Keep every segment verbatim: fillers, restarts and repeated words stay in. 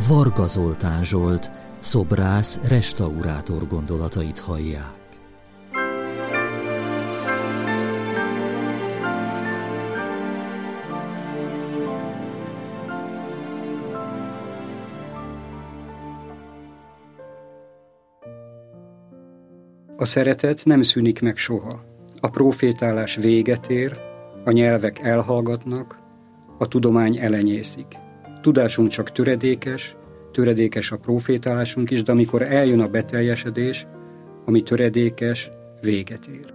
Varga Zoltán Zsolt, szobrász, restaurátor gondolatait hallják. A szeretet nem szűnik meg soha. A profétálás véget ér, a nyelvek elhallgatnak, a tudomány elenyészik. Tudásunk csak töredékes, töredékes a profétálásunk is, de amikor eljön a beteljesedés, ami töredékes, véget ér.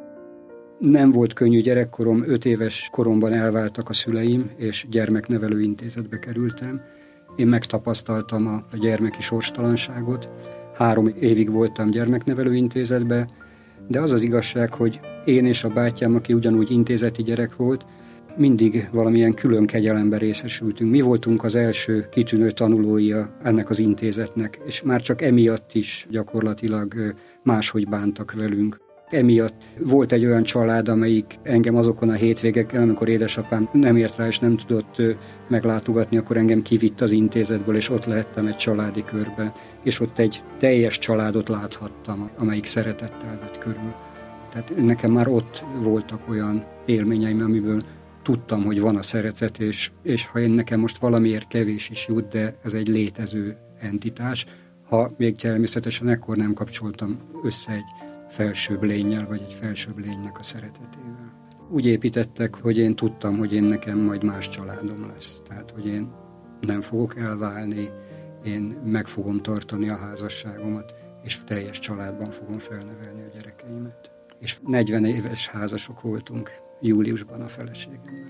Nem volt könnyű gyerekkorom, öt éves koromban elváltak a szüleim, és gyermeknevelő intézetbe kerültem. Én megtapasztaltam a gyermeki sorstalanságot, három évig voltam gyermeknevelő intézetbe, de az az igazság, hogy én és a bátyám, aki ugyanúgy intézeti gyerek volt, mindig valamilyen külön kegyelemben részesültünk. Mi voltunk az első kitűnő tanulóia ennek az intézetnek, és már csak emiatt is gyakorlatilag máshogy bántak velünk. Emiatt volt egy olyan család, amelyik engem azokon a hétvégeken, amikor édesapám nem ért rá és nem tudott meglátogatni, akkor engem kivitt az intézetből, és ott lehettem egy családi körben, és ott egy teljes családot láthattam, amelyik szeretettel vett körül. Tehát nekem már ott voltak olyan élményeim, amiből tudtam, hogy van a szeretet, és, és ha én nekem most valamiért kevés is jut, de ez egy létező entitás, ha még természetesen ekkor nem kapcsoltam össze egy felsőbb lénnyel, vagy egy felsőbb lénynek a szeretetével. Úgy építettek, hogy én tudtam, hogy én nekem majd más családom lesz. Tehát, hogy én nem fogok elválni, én meg fogom tartani a házasságomat, és teljes családban fogom felnevelni a gyerekeimet. És negyven éves házasok voltunk júliusban a feleségemmel.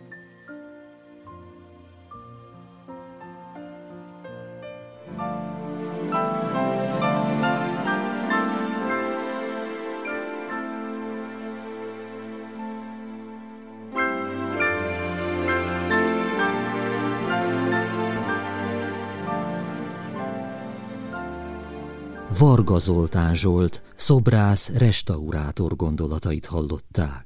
Varga Zoltán Zsolt, szobrász, restaurátor gondolatait hallották.